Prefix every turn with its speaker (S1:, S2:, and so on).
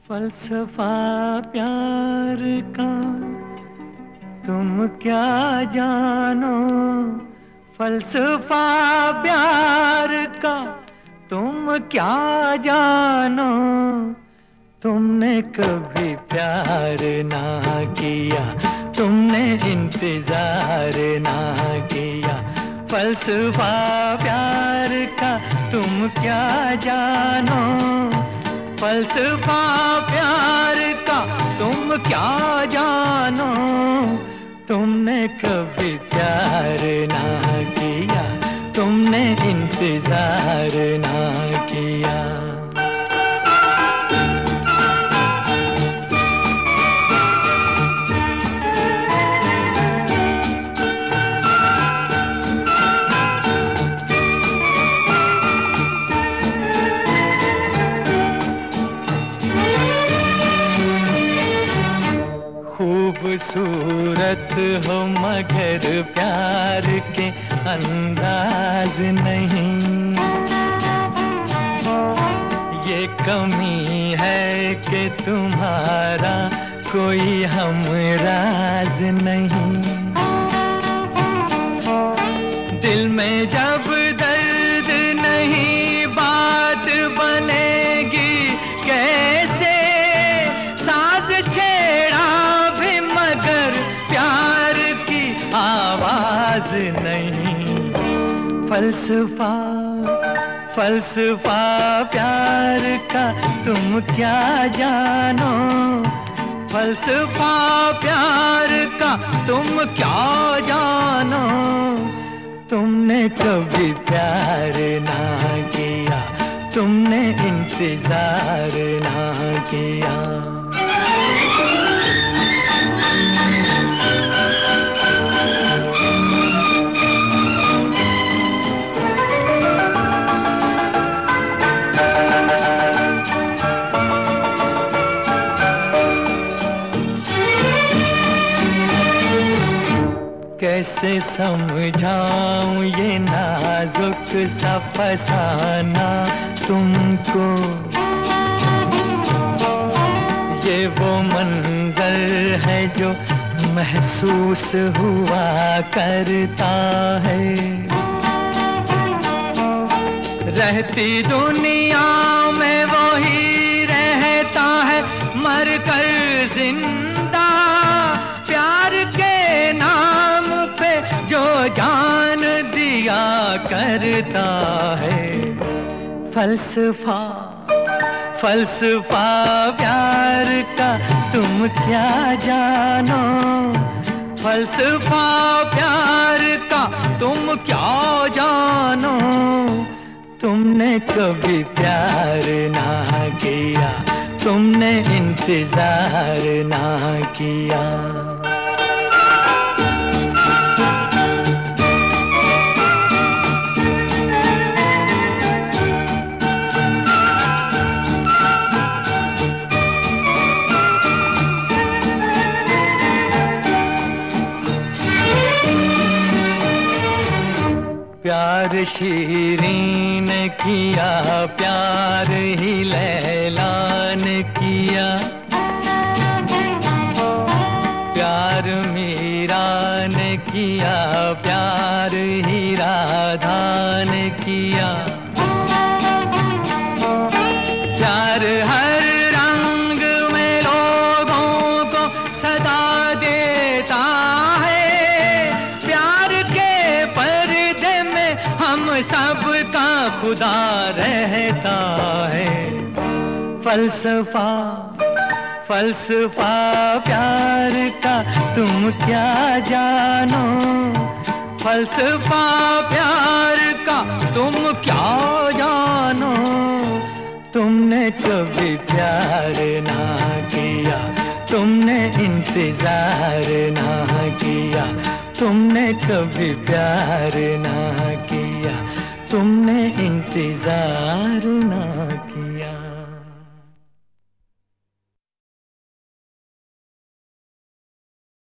S1: फलसफा प्यार का तुम क्या जानो, फलसफा प्यार का तुम क्या जानो। तुमने कभी प्यार ना किया, तुमने इंतजार ना किया। फलसफा प्यार का तुम क्या जानो, फलसफा प्यार का तुम क्या जानो। तुमने कभी प्यार ना किया, तुमने इंतजार ना किया। खूबसूरत हो मगर प्यार के अंदाज नहीं, ये कमी है कि तुम्हारा कोई हमराज नहीं। दिल में जब दर्द नहीं बात बनेगी कैसे, साज छेड़ा भी मगर प्यार की आवाज नहीं। फलसफा फलसफा प्यार का तुम क्या जानो, फलसफा प्यार का तुम क्या जानो। तुमने कभी प्यार ना किया, तुमने इंतजार ना किया। कैसे समझाऊं ये नाजुक सा फसाना तुमको, ये वो मंजर है जो महसूस हुआ करता है। रहती दुनिया में वो ही रहता है मर कर जिंदा, प्यार के नाम पे जो जान दिया करता है। फलसफा फलसफा प्यार का तुम क्या जानो, फलसफा प्यार का तुम क्या जानो। तुमने कभी प्यार ना किया, तुमने इंतजार ना किया। प्यार शीरीन किया, प्यार ही लैलान किया। प्यार मीरा ने किया, प्यार ही राधा ने किया। प्यार हर रंग में लोगों को सदा देता है, प्यार के पर्दे में हम सबका खुदा रहता है। फलसफा फलसफा प्यार का तुम क्या जानो, फलसफा प्यार का तुम क्या जानो। तुमने कभी प्यार ना किया, तुमने इंतजार ना किया। तुमने कभी प्यार ना किया, तुमने इंतजार ना किया।